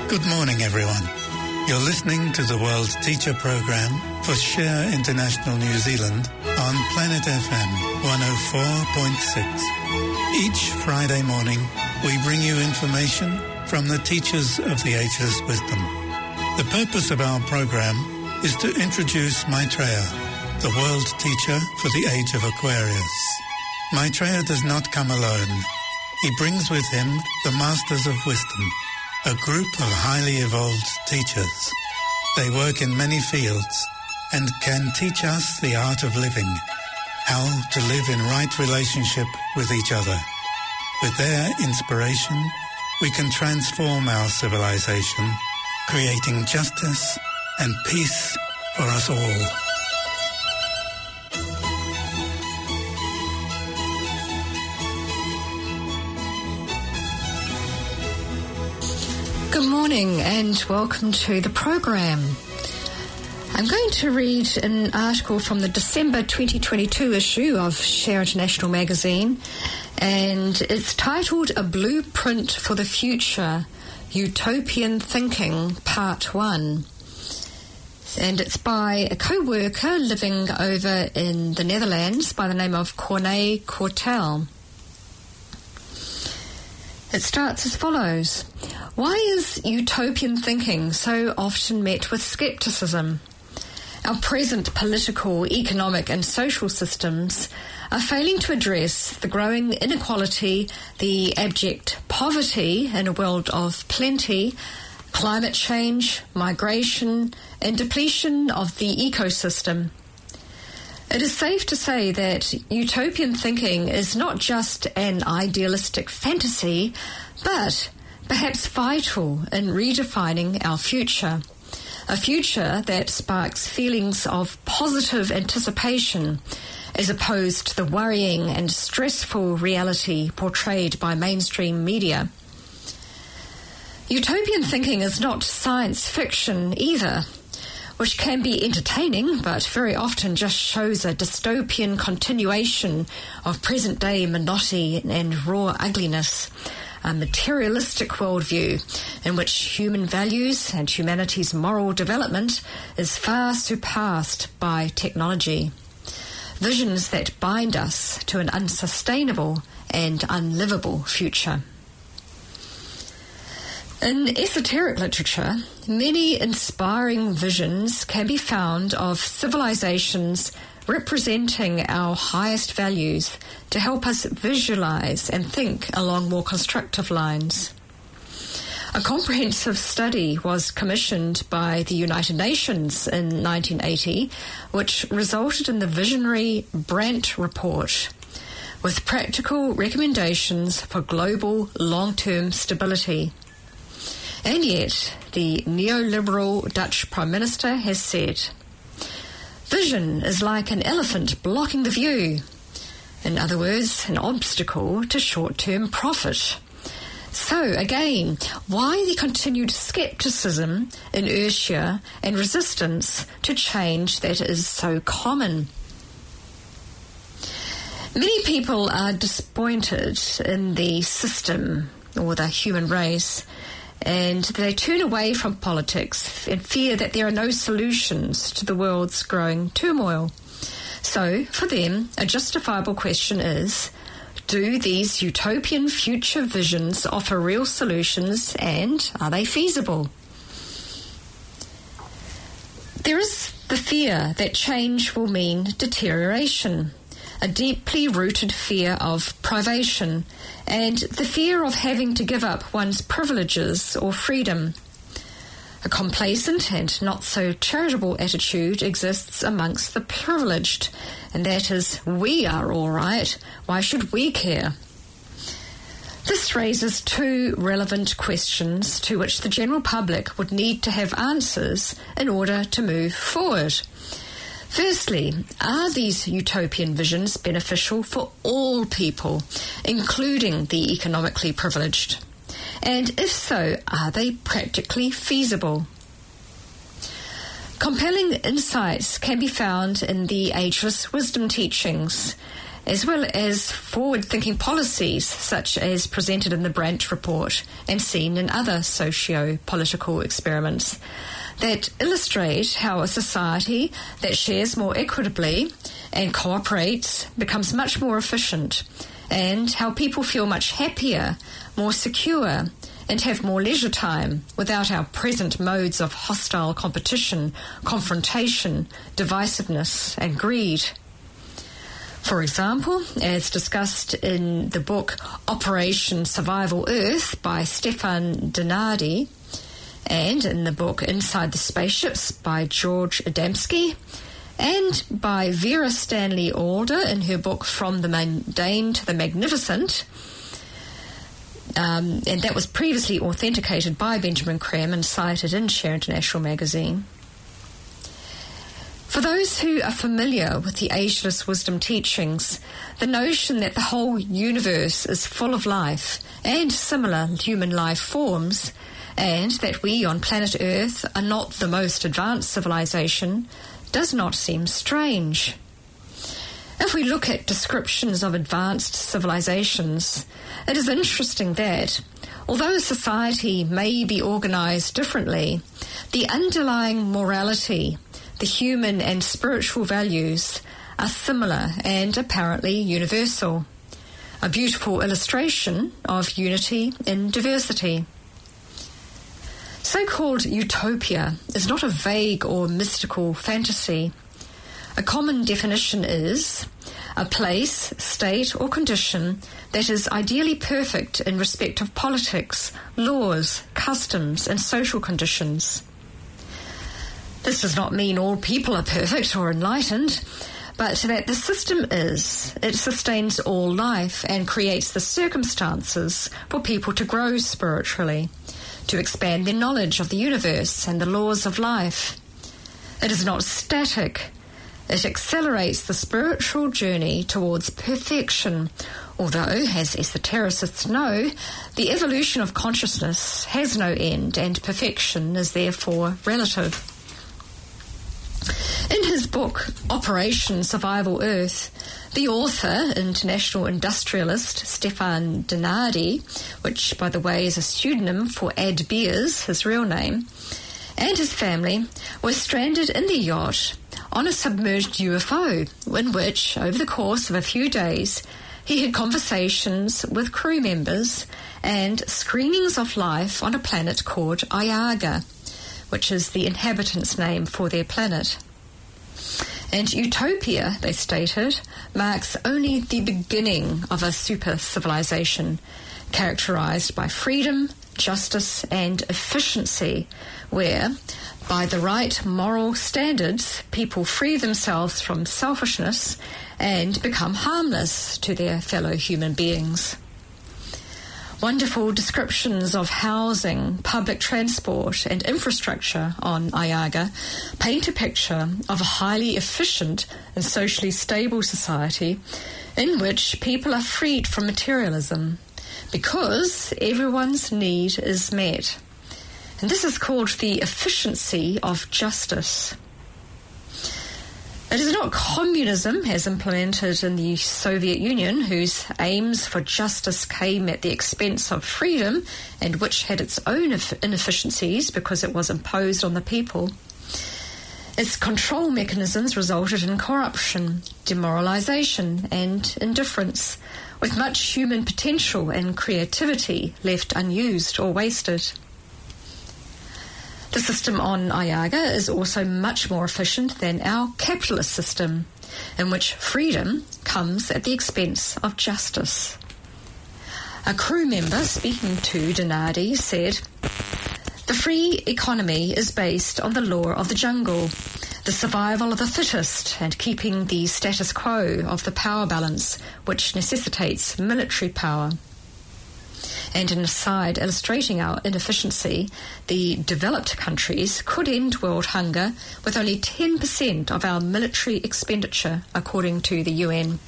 Good morning, everyone. You're listening to the World Teacher Program for Share International New Zealand on Planet FM 104.6. Each Friday morning, we bring you information from the teachers of the Ageless Wisdom. The purpose of our program is to introduce Maitreya, the world teacher for the age of Aquarius. Maitreya does not come alone. He brings with him the Masters of Wisdom, a group of highly evolved teachers. They work in many fields and can teach us the art of living, how to live in right relationship with each other. With their inspiration, we can transform our civilization, creating justice and peace for us all. Good morning and welcome to the program. I'm going to read an article from the December 2022 issue of Share International magazine, and it's titled A Blueprint for the Future, Utopian Thinking, Part 1. And it's by a co-worker living over in the Netherlands by the name of Corné Kortel. It starts as follows. Why is utopian thinking so often met with scepticism? Our present political, economic and social systems are failing to address the growing inequality, the abject poverty in a world of plenty, climate change, migration and depletion of the ecosystem. It is safe to say that utopian thinking is not just an idealistic fantasy, but perhaps vital in redefining our future. A future that sparks feelings of positive anticipation as opposed to the worrying and stressful reality portrayed by mainstream media. Utopian thinking is not science fiction either, which can be entertaining, but very often just shows a dystopian continuation of present-day monotony and raw ugliness, a materialistic worldview in which human values and humanity's moral development is far surpassed by technology. Visions that bind us to an unsustainable and unlivable future. In esoteric literature, many inspiring visions can be found of civilizations representing our highest values to help us visualize and think along more constructive lines. A comprehensive study was commissioned by the United Nations in 1980, which resulted in the visionary Brand Report, with practical recommendations for global long-term stability. And yet, the neoliberal Dutch Prime Minister has said, "Vision is like an elephant blocking the view." In other words, an obstacle to short-term profit. So, again, why the continued scepticism, inertia and resistance to change that is so common? Many people are disappointed in the system or the human race, and they turn away from politics and fear that there are no solutions to the world's growing turmoil. So, for them, a justifiable question is, do these utopian future visions offer real solutions, and are they feasible? There is the fear that change will mean deterioration, a deeply rooted fear of privation, and the fear of having to give up one's privileges or freedom. A complacent and not so charitable attitude exists amongst the privileged, and that is, we are all right, why should we care? This raises two relevant questions to which the general public would need to have answers in order to move forward. Firstly, are these utopian visions beneficial for all people, including the economically privileged? And if so, are they practically feasible? Compelling insights can be found in the Ageless Wisdom teachings, as well as forward-thinking policies such as presented in the Brandt Report and seen in other socio-political experiments that illustrate how a society that shares more equitably and cooperates becomes much more efficient, and how people feel much happier, more secure, and have more leisure time without our present modes of hostile competition, confrontation, divisiveness, and greed. For example, as discussed in the book Operation Survival Earth by Stefan Donardi, and in the book Inside the Spaceships by George Adamski, and by Vera Stanley Alder in her book From the Mundane to the Magnificent, and that was previously authenticated by Benjamin Creme and cited in Share International magazine. For those who are familiar with the Ageless Wisdom teachings, the notion that the whole universe is full of life and similar human life forms, and that we on planet Earth are not the most advanced civilization, does not seem strange. If we look at descriptions of advanced civilizations, it is interesting that, although a society may be organized differently, the underlying morality, the human and spiritual values, are similar and apparently universal. A beautiful illustration of unity in diversity. So-called utopia is not a vague or mystical fantasy. A common definition is a place, state, or condition that is ideally perfect in respect of politics, laws, customs, and social conditions. This does not mean all people are perfect or enlightened, but that the system is. It sustains all life and creates the circumstances for people to grow spiritually, to expand their knowledge of the universe and the laws of life. It is not static. It accelerates the spiritual journey towards perfection, although, as esotericists know, the evolution of consciousness has no end and perfection is therefore relative. In his book, Operation Survival Earth, the author, international industrialist Stefan Donardi, which, by the way, is a pseudonym for Ad Beers, his real name, and his family were stranded in the yacht on a submerged UFO, in which, over the course of a few days, he had conversations with crew members and screenings of life on a planet called Iaga, which is the inhabitants' name for their planet. And utopia, they stated, marks only the beginning of a super civilization, characterized by freedom, justice, and efficiency, where, by the right moral standards, people free themselves from selfishness and become harmless to their fellow human beings. Wonderful descriptions of housing, public transport, and infrastructure on Iaga paint a picture of a highly efficient and socially stable society in which people are freed from materialism because everyone's need is met. And this is called the efficiency of justice. It is not communism as implemented in the Soviet Union, whose aims for justice came at the expense of freedom and which had its own inefficiencies because it was imposed on the people. Its control mechanisms resulted in corruption, demoralization, and indifference, with much human potential and creativity left unused or wasted. The system on Iaga is also much more efficient than our capitalist system, in which freedom comes at the expense of justice. A crew member speaking to Donardi said, "The free economy is based on the law of the jungle, the survival of the fittest, and keeping the status quo of the power balance, which necessitates military power." And an aside illustrating our inefficiency, the developed countries could end world hunger with only 10% of our military expenditure, according to the UN.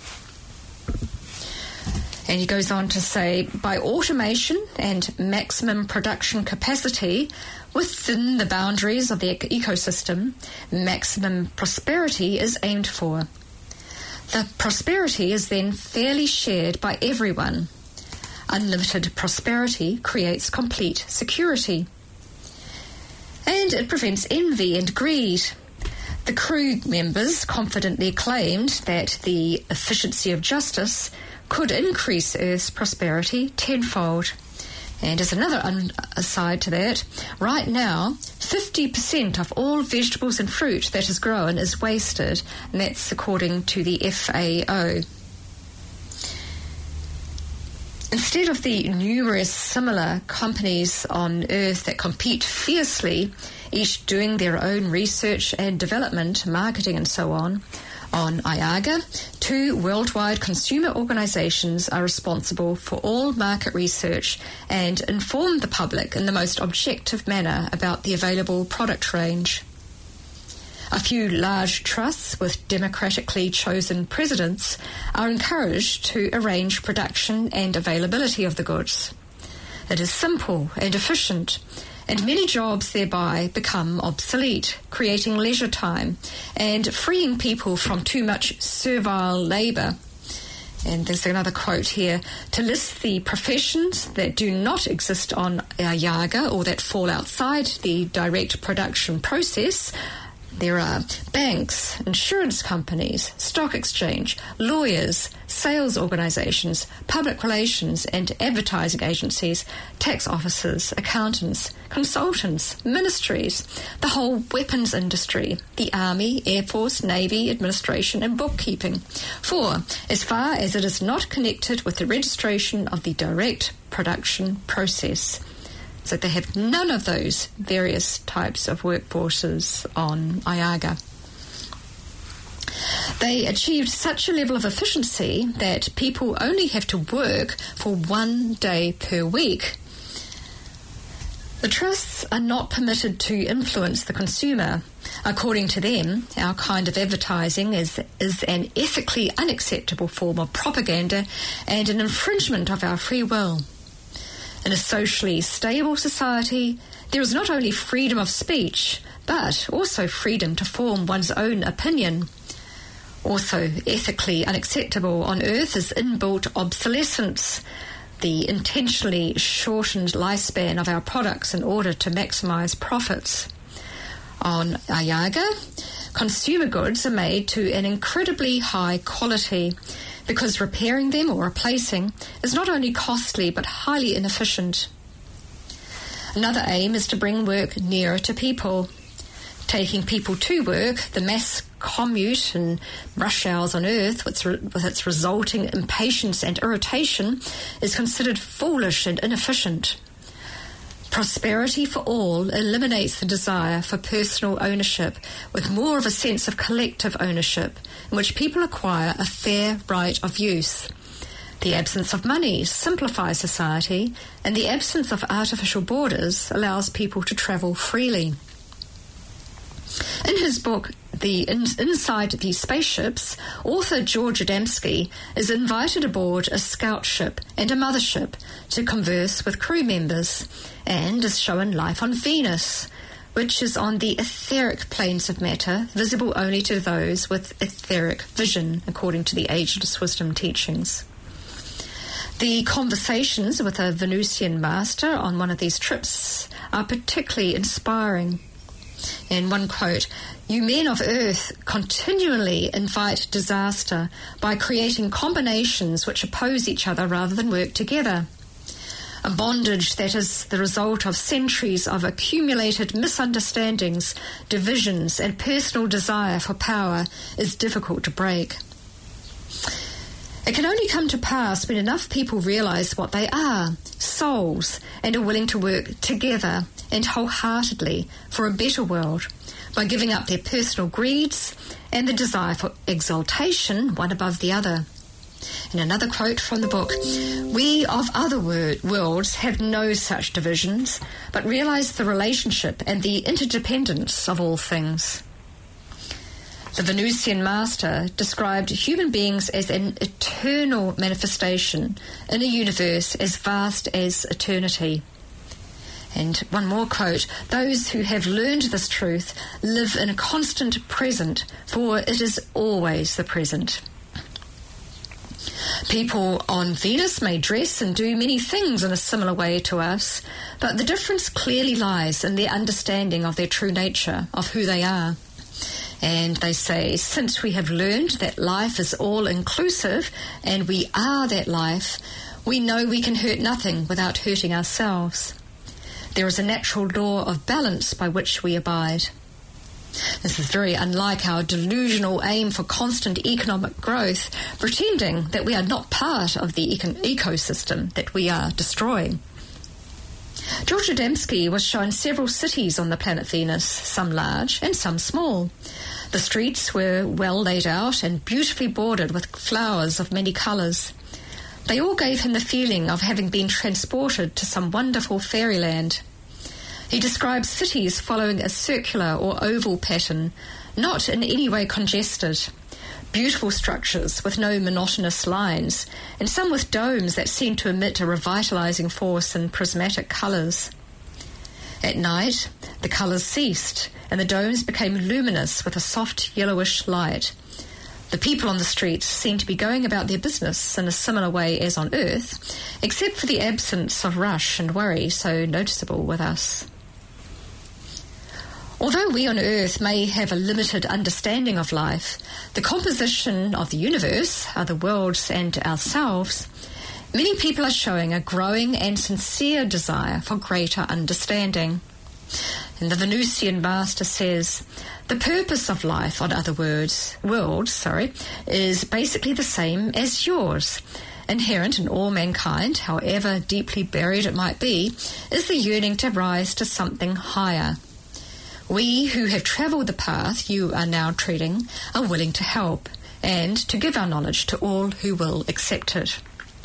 And he goes on to say, by automation and maximum production capacity within the boundaries of the ecosystem, maximum prosperity is aimed for. The prosperity is then fairly shared by everyone. Unlimited prosperity creates complete security. And it prevents envy and greed. The crew members confidently claimed that the efficiency of justice could increase Earth's prosperity tenfold. And as another aside to that, right now, 50% of all vegetables and fruit that is grown is wasted, and that's according to the FAO. Instead of the numerous similar companies on Earth that compete fiercely, each doing their own research and development, marketing and so on IAGA, 2 worldwide consumer organisations are responsible for all market research and inform the public in the most objective manner about the available product range. A few large trusts with democratically chosen presidents are encouraged to arrange production and availability of the goods. It is simple and efficient, and many jobs thereby become obsolete, creating leisure time and freeing people from too much servile labour. And there's another quote here: to list the professions that do not exist on IAGA or that fall outside the direct production process, there are banks, insurance companies, stock exchange, lawyers, sales organisations, public relations and advertising agencies, tax officers, accountants, consultants, ministries, the whole weapons industry, the Army, Air Force, Navy, administration and bookkeeping. For, as far as it is not connected with the registration of the direct production process. So they have none of those various types of workforces on IAGA. They achieved such a level of efficiency that people only have to work for 1 day per week. The trusts are not permitted to influence the consumer. According to them, our kind of advertising is an ethically unacceptable form of propaganda and an infringement of our free will. In a socially stable society, there is not only freedom of speech, but also freedom to form one's own opinion. Also ethically unacceptable on Earth is inbuilt obsolescence, the intentionally shortened lifespan of our products in order to maximise profits. On IAGA, consumer goods are made to an incredibly high quality, because repairing them or replacing is not only costly but highly inefficient. Another aim is to bring work nearer to people. Taking people to work, the mass commute and rush hours on Earth, with its resulting impatience and irritation, is considered foolish and inefficient. Prosperity for all eliminates the desire for personal ownership, with more of a sense of collective ownership, in which people acquire a fair right of use. The absence of money simplifies society, and the absence of artificial borders allows people to travel freely. In his book, Inside the Spaceships, author George Adamski is invited aboard a scout ship and a mothership to converse with crew members, and is shown life on Venus, which is on the etheric planes of matter, visible only to those with etheric vision, according to the Ageless Wisdom teachings. The conversations with a Venusian master on one of these trips are particularly inspiring. In one quote, "You men of Earth continually invite disaster by creating combinations which oppose each other rather than work together. A bondage that is the result of centuries of accumulated misunderstandings, divisions, and personal desire for power is difficult to break. It can only come to pass when enough people realise what they are, souls, and are willing to work together and wholeheartedly for a better world, by giving up their personal greeds and the desire for exaltation one above the other." In another quote from the book, "We of other worlds have no such divisions, but realise the relationship and the interdependence of all things." The Venusian master described human beings as an eternal manifestation in a universe as vast as eternity. And one more quote, "Those who have learned this truth live in a constant present, for it is always the present." People on Venus may dress and do many things in a similar way to us, but the difference clearly lies in their understanding of their true nature, of who they are. And they say, since we have learned that life is all-inclusive and we are that life, we know we can hurt nothing without hurting ourselves. There is a natural law of balance by which we abide. This is very unlike our delusional aim for constant economic growth, pretending that we are not part of the ecosystem that we are destroying. George Adamski was shown several cities on the planet Venus, some large and some small. The streets were well laid out and beautifully bordered with flowers of many colours. They all gave him the feeling of having been transported to some wonderful fairyland. He describes cities following a circular or oval pattern, not in any way congested. Beautiful structures with no monotonous lines, and some with domes that seem to emit a revitalising force in prismatic colours. At night, the colours ceased, and the domes became luminous with a soft yellowish light. The people on the streets seemed to be going about their business in a similar way as on Earth, except for the absence of rush and worry so noticeable with us. Although we on Earth may have a limited understanding of life, the composition of the universe, other worlds and ourselves, many people are showing a growing and sincere desire for greater understanding. And the Venusian master says, the purpose of life on other worlds, is basically the same as yours. Inherent in all mankind, however deeply buried it might be, is the yearning to rise to something higher. We who have travelled the path you are now treading are willing to help and to give our knowledge to all who will accept it.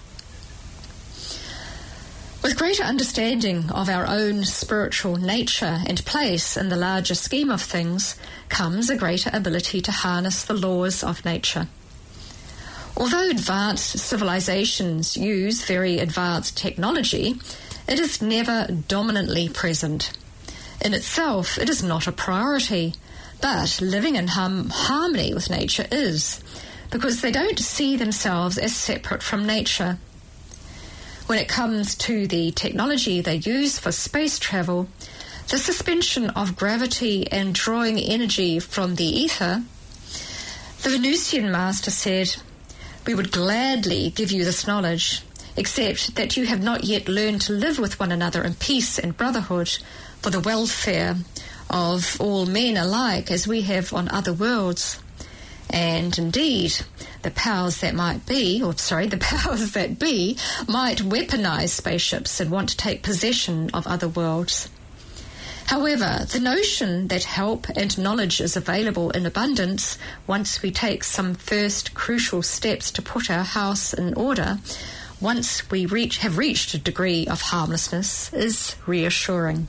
With greater understanding of our own spiritual nature and place in the larger scheme of things comes a greater ability to harness the laws of nature. Although advanced civilizations use very advanced technology, it is never dominantly present. In itself, it is not a priority, but living in harmony with nature is, because they don't see themselves as separate from nature. When it comes to the technology they use for space travel, the suspension of gravity and drawing energy from the ether, the Venusian master said, "We would gladly give you this knowledge, except that you have not yet learned to live with one another in peace and brotherhood for the welfare of all men alike as we have on other worlds. And indeed, the powers that be might weaponize spaceships and want to take possession of other worlds. However, the notion that help and knowledge is available in abundance once we take some first crucial steps to put our house in order, once we have reached a degree of harmlessness, is reassuring."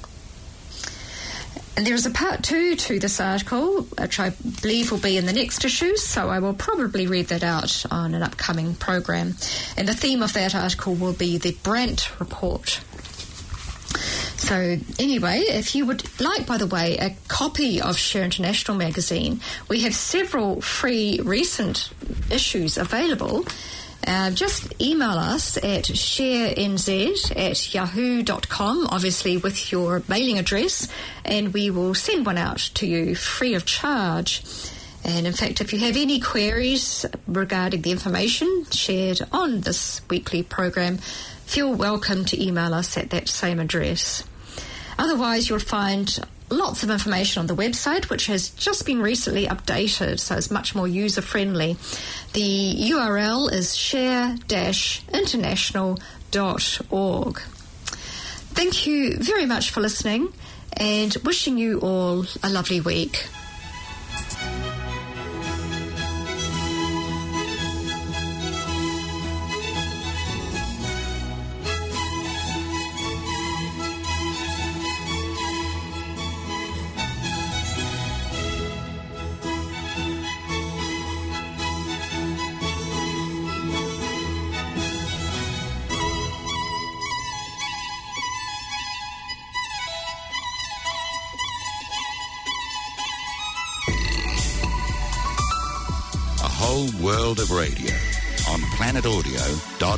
And there is a part 2 to this article, which I believe will be in the next issue, so I will probably read that out on an upcoming program. And the theme of that article will be the Brandt Report. So anyway, if you would like, by the way, a copy of Share International magazine, we have several free recent issues available. Just email us at sharenz@yahoo.com, obviously with your mailing address, and we will send one out to you free of charge. And in fact, if you have any queries regarding the information shared on this weekly program, feel welcome to email us at that same address. Otherwise, you'll find lots of information on the website, which has just been recently updated, so it's much more user-friendly. The URL is share-international.org. Thank you very much for listening, and wishing you all a lovely week. World of Radio on planetaudio.org.nz.